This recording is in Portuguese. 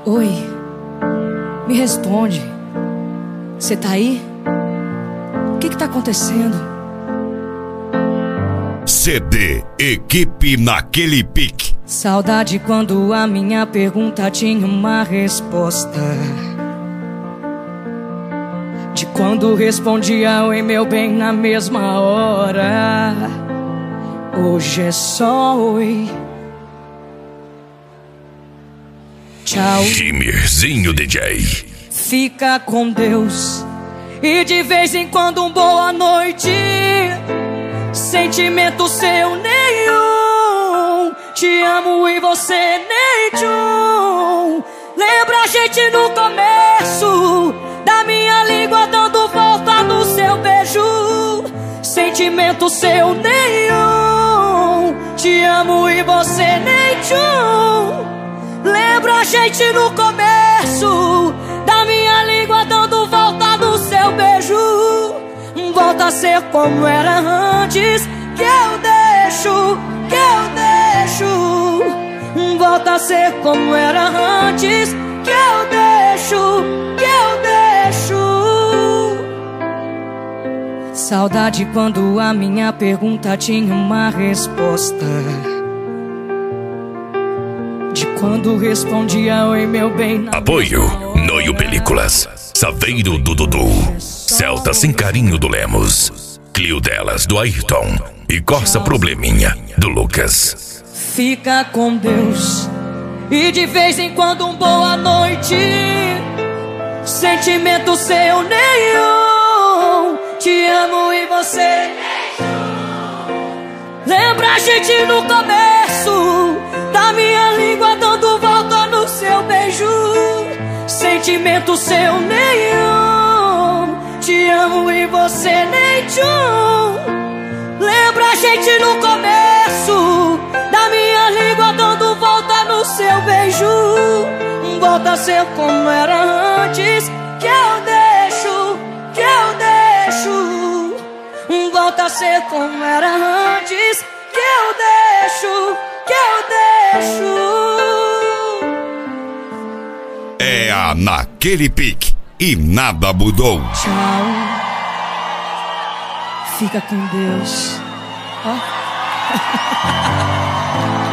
Oi, me responde. Você tá aí? O que tá acontecendo? CD Equipe Naquele Pique. Saudade quando a minha pergunta tinha uma resposta. De quando respondia oi meu bem na mesma hora. Hoje é só oi. Tchau. Jimirzinho DJ. Fica com Deus. E de vez em quando um boa noite. Sentimento seu nenhum. Te amo e você nem tchum. Lembra a gente no começo da minha língua dando volta no seu beijo. Sentimento seu nenhum. Te amo e você nem tchum. Lembra a gente no começo da minha língua dando volta no seu beijo. Volta a ser como era antes. Que eu deixo, que eu deixo. Volta a ser como era antes. Que eu deixo, que eu deixo. Saudade quando a minha pergunta tinha uma resposta. De quando respondia oi meu bem. Apoio Noio Películas, Saveiro do Dudu, Celta Sem Carinho do Lemos, Clio Delas do Ayrton e Corsa Probleminha do Lucas. Fica com Deus. E de vez em quando um boa noite. Sentimento seu nenhum. Te amo e você. Lembra a gente no começo da minha língua dando volta no seu beijo. Sentimento seu nenhum. Te amo e você nem tchum. Lembra a gente no começo da minha língua dando volta no seu beijo. Volta a ser como era antes. Que eu deixo, que eu deixo. Volta a ser como era antes. Que eu deixo, que eu deixo. É a Naquele Pique e nada mudou. Tchau. Fica com Deus. Ó.